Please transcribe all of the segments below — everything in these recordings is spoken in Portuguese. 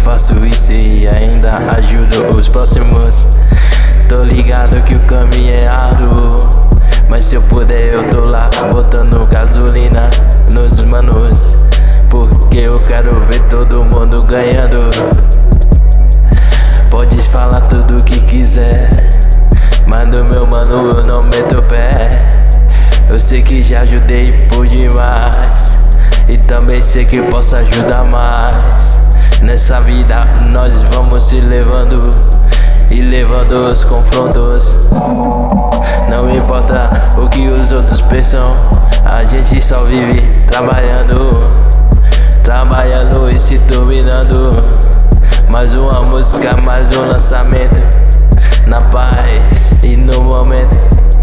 faço isso e ainda ajudo os próximos. Tô ligado que o caminho é árduo, mas se eu puder eu tô lá botando gasolina nos manos, porque eu quero ver todo mundo ganhando. Pode falar tudo que quiser, mas no meu mano eu não meto o pé. Eu sei que já ajudei por demais e também sei que posso ajudar mais. Nessa vida nós vamos se levando e levando os confrontos. Não importa o que os outros pensam, a gente só vive trabalhando, trabalhando e se dominando. Mais uma música, mais um lançamento, na paz e no momento.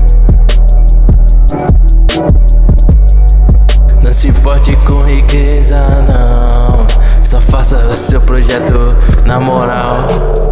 Não se importe com riqueza não, só faça o seu projeto na moral.